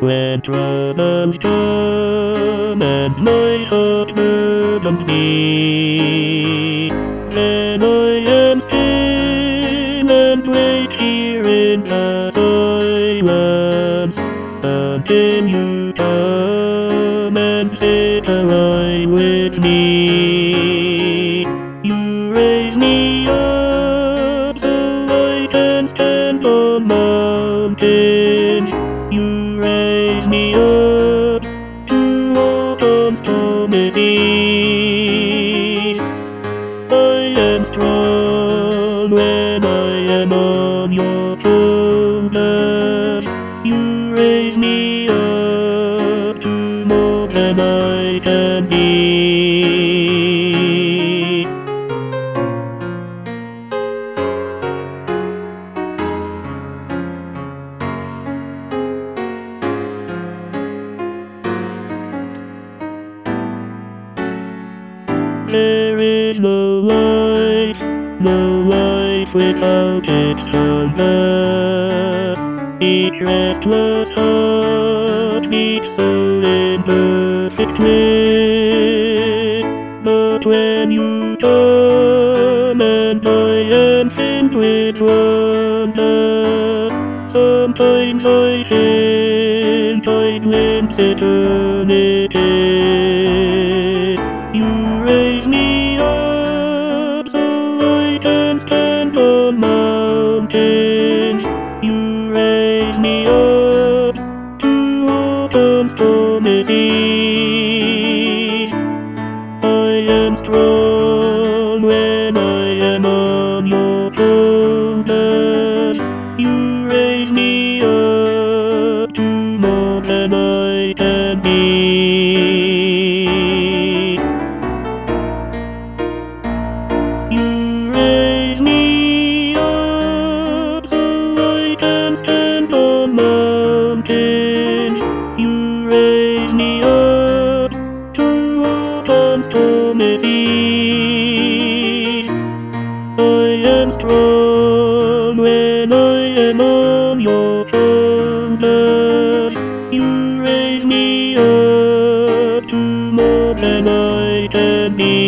when troubles come and my heart burdens me. Then I am still and wait here in the silence until you come and sit alive with me. You raise me up so I can stand on mountains. You raise me up to walk on stormy seas. I am strong when I am on your shoulders. You raise me up to more than I can be. There is no life without its hunger. Each restless heart beats so in perfect rhythm. But when you come and I am filled with wonder, sometimes I think I glimpse eternity. You raise me up so I can stand on mountains. You raise me up to walk on stormy seas. I am strong when I am on your shoulders. You raise me up to more than I can be. You raise me up so I can stand on mountains. You raise me up to walk on stormy seas. I am strong when I am on your shoulders. You raise me up to more than I can be.